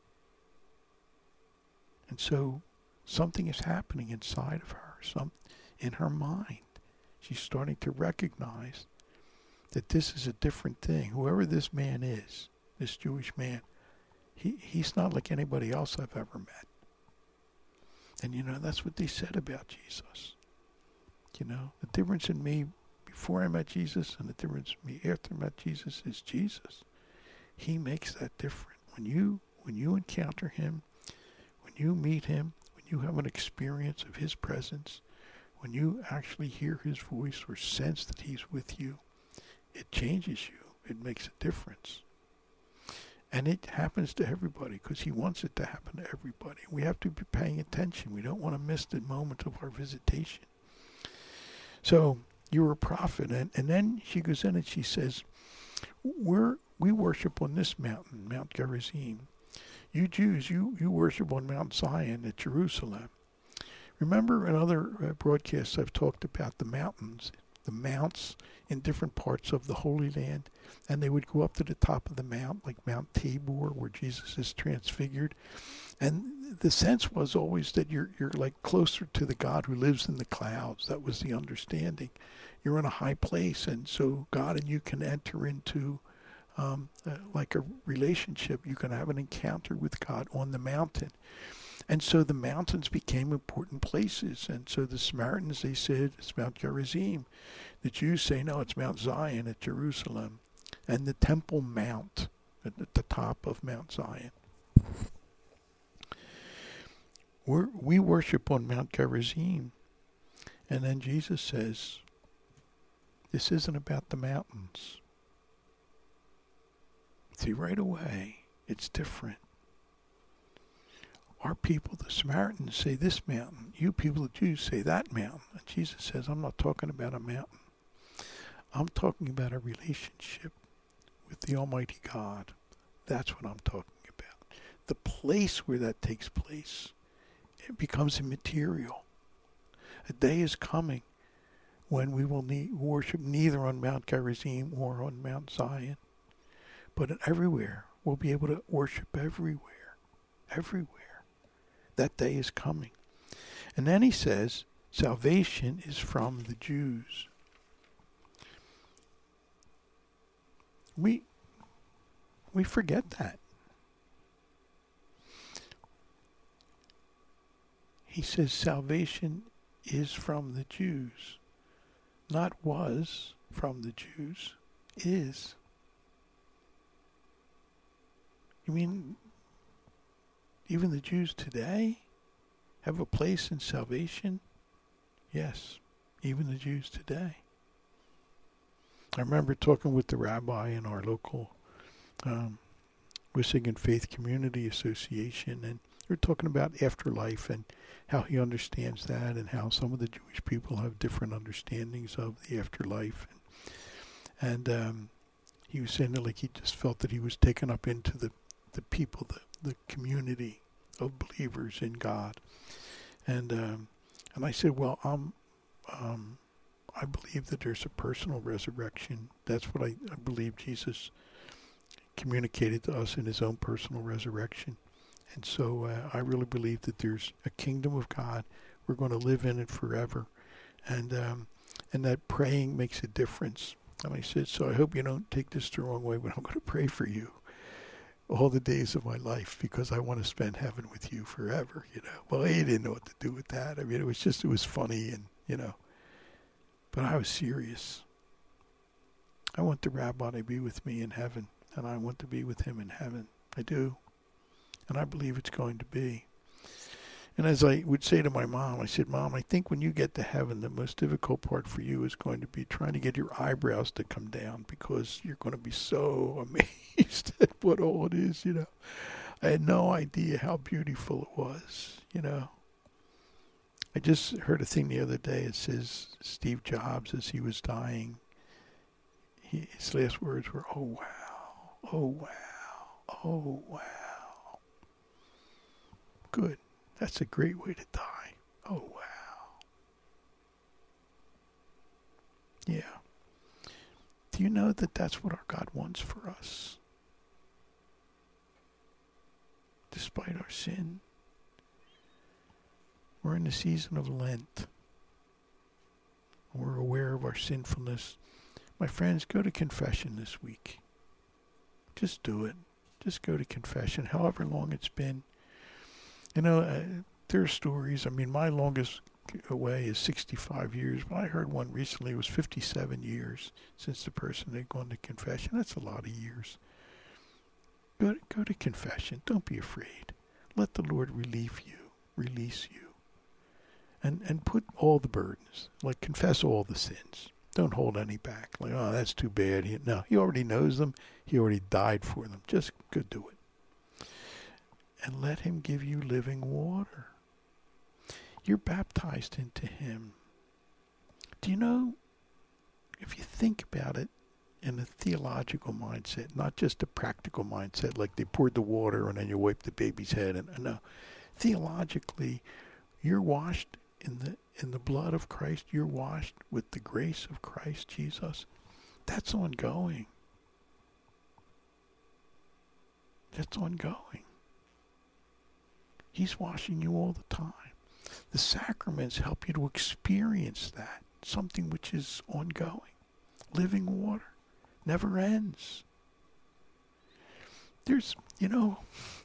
And so something is happening inside of her, some in her mind. She's starting to recognize that this is a different thing. Whoever this man is, this Jewish man, he, he's not like anybody else I've ever met. And, you know, that's what they said about Jesus. You know, the difference in me before I met Jesus and the difference in me after I met Jesus is Jesus. He makes that different. When you, when you encounter him, when you meet him, when you have an experience of his presence, when you actually hear his voice or sense that he's with you, it changes you. It makes a difference. And it happens to everybody because he wants it to happen to everybody. We have to be paying attention. We don't want to miss the moment of our visitation. So you're a prophet. And, and then she goes in and she says, We're, we worship on this mountain, Mount Gerizim. You Jews, you, you worship on Mount Zion at Jerusalem. Remember in other uh, broadcasts I've talked about the mountains, the mounts in different parts of the Holy Land, and they would go up to the top of the mount, like Mount Tabor, where Jesus is transfigured. And the sense was always that you're you're like closer to the God who lives in the clouds. That was the understanding. You're in a high place, and so God and you can enter into um, uh, like a relationship. You can have an encounter with God on the mountain. And so the mountains became important places. And so the Samaritans, they said, it's Mount Gerizim. The Jews say, no, it's Mount Zion at Jerusalem. And the Temple Mount at the top of Mount Zion. We're, we worship on Mount Gerizim. And then Jesus says, this isn't about the mountains. See, right away, it's different. Our people, the Samaritans, say this mountain. You people, the Jews, say that mountain. And Jesus says, I'm not talking about a mountain. I'm talking about a relationship with the Almighty God. That's what I'm talking about. The place where that takes place, it becomes immaterial. A day is coming when we will need, worship neither on Mount Gerizim or on Mount Zion, but everywhere. We'll be able to worship everywhere. Everywhere. That day is coming. And then he says, salvation is from the Jews. We, we forget that. He says salvation is from the Jews. Not was from the Jews. Is. You mean even the Jews today have a place in salvation? Yes, even the Jews today. I remember talking with the rabbi in our local um, Wissingen Faith Community Association, and we were talking about afterlife and how he understands that and how some of the Jewish people have different understandings of the afterlife. And, and um, he was saying that like he just felt that he was taken up into the, the people, the the community of believers in God. And um, and I said, well, um, um, I believe that there's a personal resurrection. That's what I, I believe Jesus communicated to us in his own personal resurrection. And so uh, I really believe that there's a kingdom of God. We're going to live in it forever. And, um, and that praying makes a difference. And I said, so I hope you don't take this the wrong way, but I'm going to pray for you. all the days of my life because I want to spend heaven with you forever, you know. Well, he didn't know what to do with that. I mean, it was just, it was funny and, you know, but I was serious. I want the rabbi to be with me in heaven, and I want to be with him in heaven. I do. And I believe it's going to be. And as I would say to my mom, I said, Mom, I think when you get to heaven, the most difficult part for you is going to be trying to get your eyebrows to come down because you're going to be so amazed at what all it is, you know. I had no idea how beautiful it was, you know. I just heard a thing the other day. It says Steve Jobs, as he was dying, he, his last words were, oh, wow, oh, wow, oh, wow. Good. That's a great way to die. Oh, wow. Yeah. Do you know that that's what our God wants for us? Despite our sin. We're in the season of Lent. We're aware of our sinfulness. My friends, go to confession this week. Just do it. Just go to confession, however long it's been. You know, uh, there are stories. I mean, my longest away is sixty-five years, but I heard one recently. It was fifty-seven years since the person had gone to confession. That's a lot of years. Go to, go to confession. Don't be afraid. Let the Lord relieve you, release you, and and put all the burdens. Like confess all the sins. Don't hold any back. Like, oh, that's too bad. He, no, he already knows them. He already died for them. Just go do it. And let him give you living water. You're baptized into him. Do you know, if you think about it in a theological mindset, not just a practical mindset, like they poured the water and then you wipe the baby's head. And no, theologically, you're washed in the in the blood of Christ. You're washed with the grace of Christ Jesus. That's ongoing. That's ongoing. He's washing you all the time. The sacraments help you to experience that, something which is ongoing. Living water never ends. There's, you know,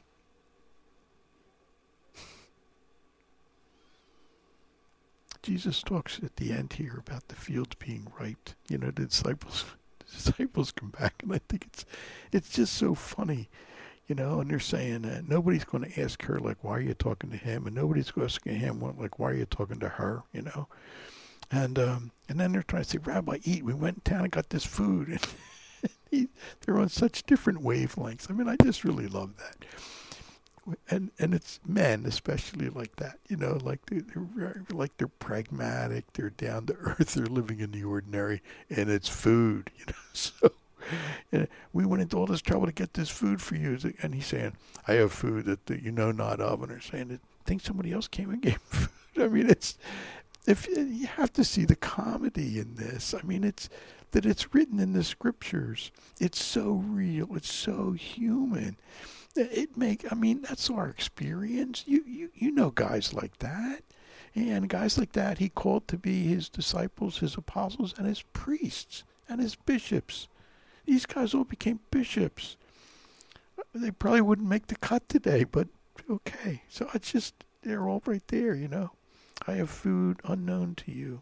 Jesus talks at the end here about the fields being ripe. You know, the disciples, the disciples come back, and I think it's, it's just so funny. You know, and they're saying that nobody's going to ask her, like, why are you talking to him? And nobody's going to ask him, like, why are you talking to her? You know? And um, and then they're trying to say, Rabbi, eat. We went in town and got this food. And he, they're on such different wavelengths. I mean, I just really love that. And and it's men especially like that. You know, like they're, they're, like they're pragmatic. They're down to earth. They're living in the ordinary. And it's food, you know, so. And we went into all this trouble to get this food for you. And he's saying, I have food that, that you know not of. And they're saying, I think somebody else came and gave food. I mean, it's, if you have to see the comedy in this. I mean, it's that it's written in the scriptures. It's so real. It's so human. It make, I mean, that's our experience. You, you, you know guys like that. And guys like that, he called to be his disciples, his apostles, and his priests, and his bishops. These guys all became bishops. They probably wouldn't make the cut today, but okay. So it's just, they're all right there, you know. I have food unknown to you.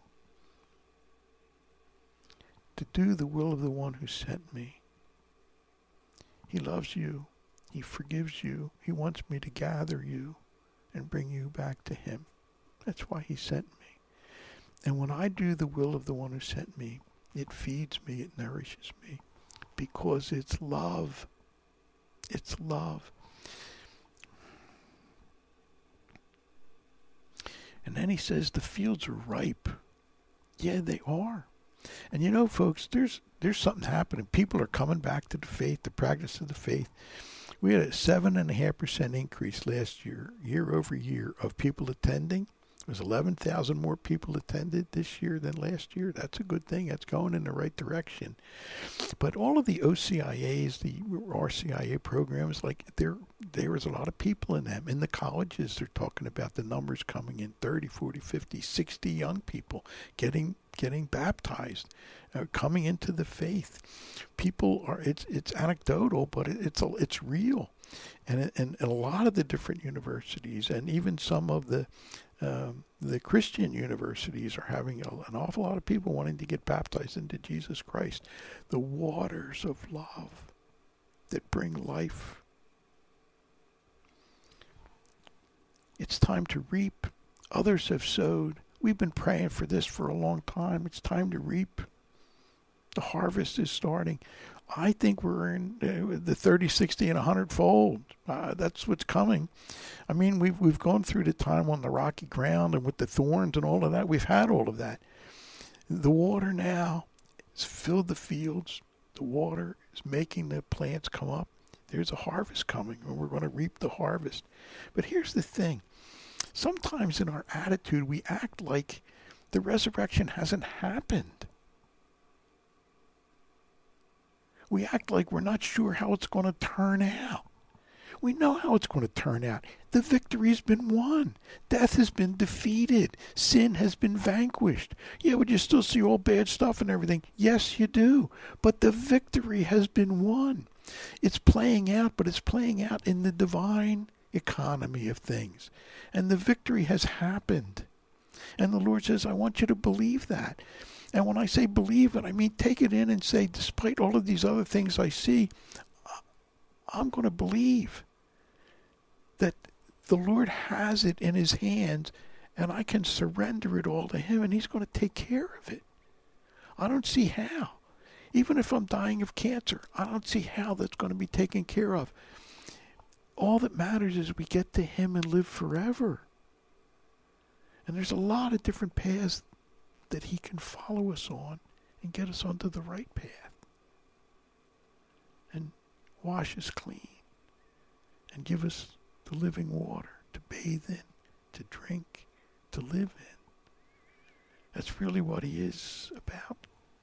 To do the will of the one who sent me. He loves you. He forgives you. He wants me to gather you and bring you back to him. That's why he sent me. And when I do the will of the one who sent me, it feeds me, it nourishes me. Because it's love. It's love. And then he says the fields are ripe. Yeah, they are. And you know, folks, there's there's something happening. People are coming back to the faith, the practice of the faith. We had a seven and a half percent increase last year, year over year, of people attending. It was eleven thousand more people attended this year than last year. That's a good thing. That's going in the right direction. But all of the O C I As, the R C I A programs, like there, there is a lot of people in them. In the colleges, they're talking about the numbers coming in thirty, forty, fifty, sixty young people getting getting baptized, uh, coming into the faith. People are, it's it's anecdotal, but it, it's a, it's real. And, and, and a lot of the different universities, and even some of the um, the Christian universities, are having a, an awful lot of people wanting to get baptized into Jesus Christ. The waters of love that bring life. It's time to reap. Others have sowed. We've been praying for this for a long time. It's time to reap. The harvest is starting. I think we're in uh, the thirty, sixty, and one hundred fold. Uh, that's what's coming. I mean, we've we've gone through the time on the rocky ground and with the thorns and all of that. We've had all of that. The water now has filled the fields. The water is making the plants come up. There's a harvest coming, and we're going to reap the harvest. But here's the thing. Sometimes in our attitude, we act like the resurrection hasn't happened. We act like we're not sure how it's going to turn out. We know how it's going to turn out. The victory's been won. Death has been defeated. Sin has been vanquished. Yeah, would you still see all bad stuff and everything? Yes, you do. But the victory has been won. It's playing out, but it's playing out in the divine economy of things. And the victory has happened. And the Lord says, I want you to believe that. And when I say believe it, I mean take it in and say, despite all of these other things I see, I'm going to believe that the Lord has it in his hands and I can surrender it all to him and he's going to take care of it. I don't see how. Even if I'm dying of cancer, I don't see how that's going to be taken care of. All that matters is we get to him and live forever. And there's a lot of different paths that he can follow us on and get us onto the right path and wash us clean and give us the living water to bathe in, to drink, to live in. That's really what he is about.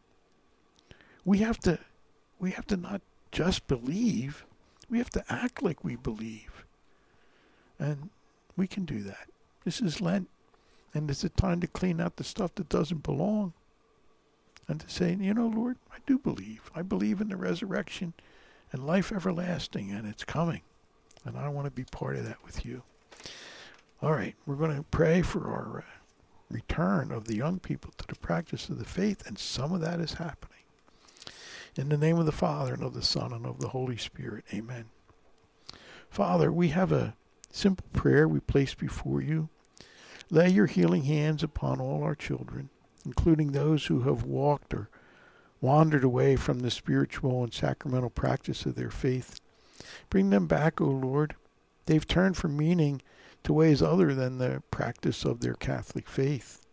We have to we have to not just believe, we have to act like we believe. And we can do that. This is Lent. And it's a time to clean out the stuff that doesn't belong. And to say, you know, Lord, I do believe. I believe in the resurrection and life everlasting, and it's coming. And I want to be part of that with you. All right, we're going to pray for our uh, return of the young people to the practice of the faith, and some of that is happening. In the name of the Father, and of the Son, and of the Holy Spirit, amen. Father, we have a simple prayer we place before you. Lay your healing hands upon all our children, including those who have walked or wandered away from the spiritual and sacramental practice of their faith. Bring them back, O Lord. They've turned from meaning to ways other than the practice of their Catholic faith.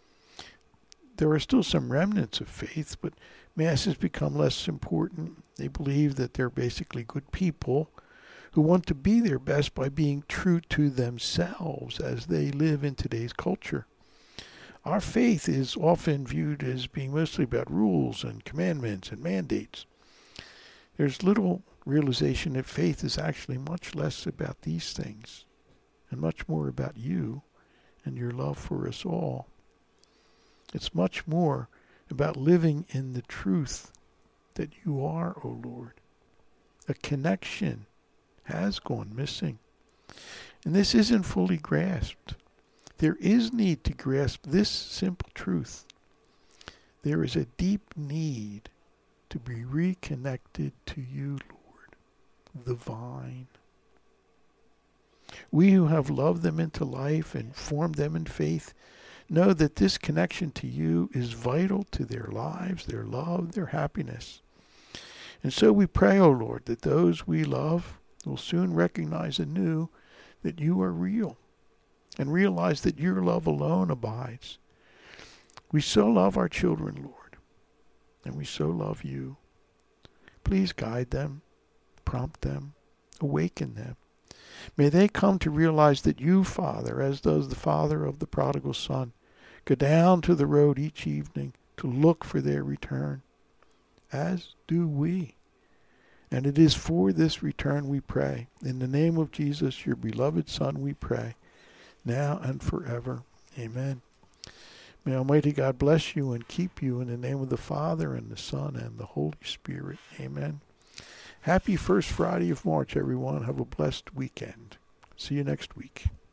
There are still some remnants of faith, but Mass has become less important. They believe that they're basically good people who want to be their best by being true to themselves as they live in today's culture. Our faith is often viewed as being mostly about rules and commandments and mandates. There's little realization that faith is actually much less about these things and much more about you and your love for us all. It's much more about living in the truth that you are, O Lord. A connection has gone missing. And this isn't fully grasped. There is need to grasp this simple truth. There is a deep need to be reconnected to you, Lord, the vine. We who have loved them into life and formed them in faith know that this connection to you is vital to their lives, their love, their happiness. And so we pray, O Lord, that those we love will soon recognize anew that you are real and realize that your love alone abides. We so love our children, Lord, and we so love you. Please guide them, prompt them, awaken them. May they come to realize that you, Father, as does the father of the prodigal son, go down to the road each evening to look for their return, as do we. And it is for this return we pray. In the name of Jesus, your beloved Son, we pray, now and forever. Amen. May Almighty God bless you and keep you in the name of the Father and the Son and the Holy Spirit. Amen. Happy first Friday of March, everyone. Have a blessed weekend. See you next week.